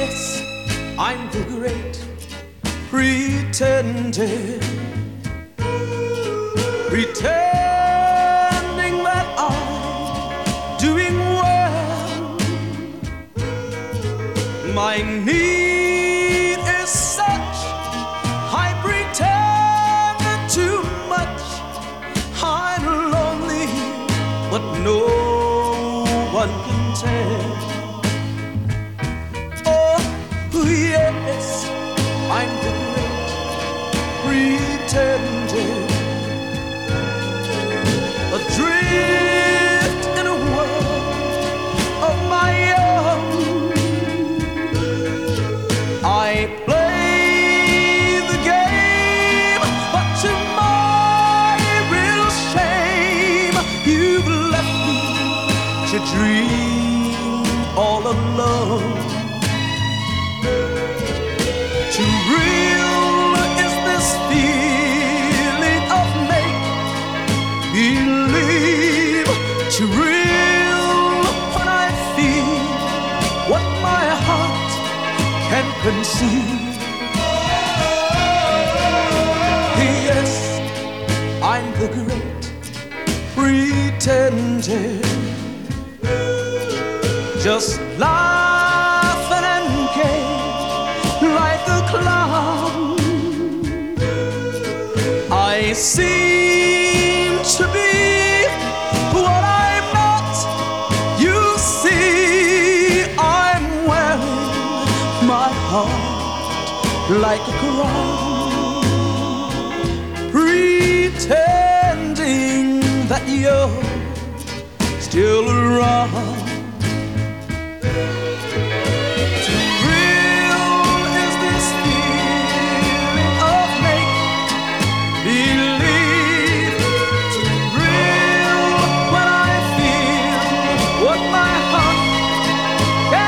yes, I'm the great pretender, pretending that I'm doing well. My need is such, I pretend too much. I'm lonely, but no one can tell. Oh, yes, I'm the great pretender, adrift in a world of my own. I play the game, but to my real shame, you've left me to dream all alone. Too real is this feeling of make-believe. Too real when I feel what my heart can conceive. Yes, I'm the great pretender, just laughing and gay like a clown. I seem to be what I'm not. You see, I'm wearing my heart like a crown, pretending that you're still around. Too real is this feeling of make-believe. Too real when I feel what my heart can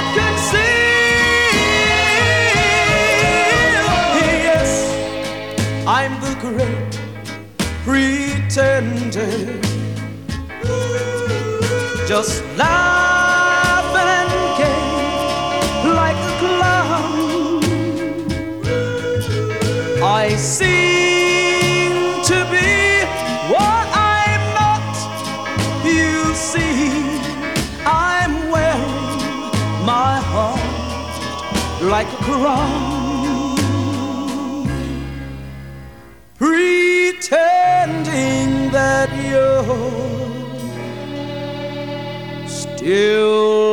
conceive. Yes, I'm the great pretender, just laughing and gay like a clown. I seem to be what I'm not. You see, I'm wearing my heart like a crown, pretending that you're still